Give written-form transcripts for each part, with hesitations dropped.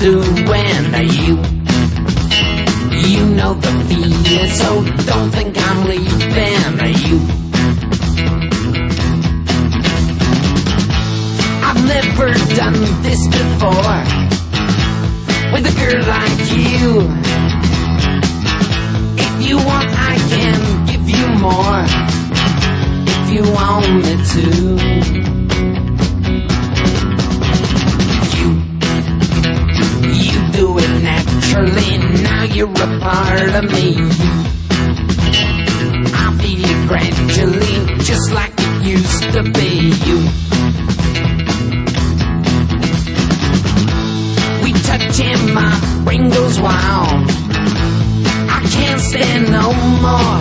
doing to you. You know the feeling, so don't think I'm leaving to you. I've never done this before with a girl like you. If you want, I can give you more if you want me to. You do it naturally, now you're a part of me. I feel you gradually, just like it used to be. We touch and my brain goes wild. I can't stand no more.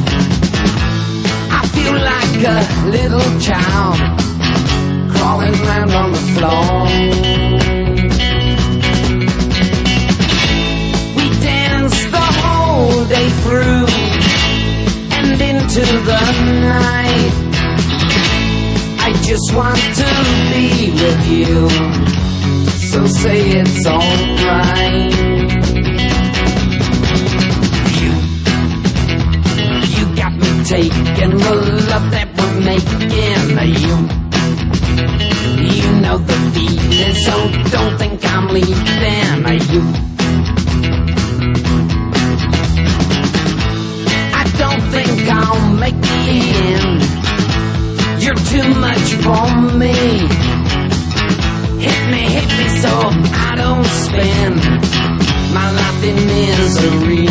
I feel like a little child crawling around on the floor. We dance the whole day through and into the night. I just want to be with you, so say it's alright. You got me taking the love that we're making. You know the feeling, so don't think I'm leaving you. I don't think I'll make the end. You're too much for me. Hit me so I don't spend my life in misery.